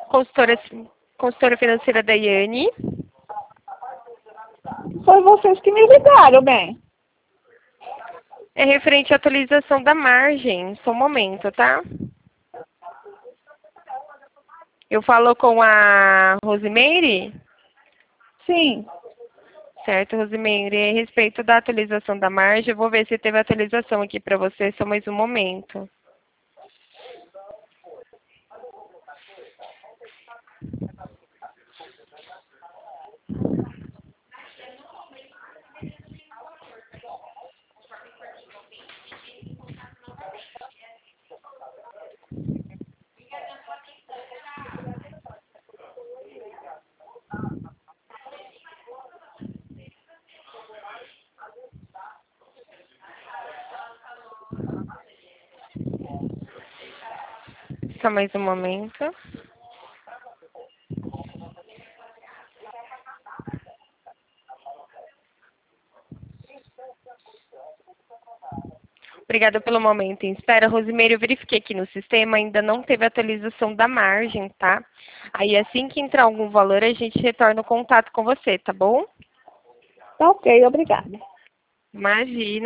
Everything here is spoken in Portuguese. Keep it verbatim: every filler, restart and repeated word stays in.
Consultora, consultora financeira Daiane. Foi vocês que me ligaram, bem. É referente à atualização da margem. Só um momento, tá? Eu falo com a Rosimeire? Sim. Certo, Rosimeire. A respeito da atualização da margem, eu vou ver se teve atualização aqui para você. Só mais um momento. Só mais um momento. Obrigada pelo momento em espera. Rosimeire, eu verifiquei aqui no sistema, ainda não teve atualização da margem, tá? Aí assim que entrar algum valor, a gente retorna o contato com você, tá bom? Tá ok, obrigada. Imagina.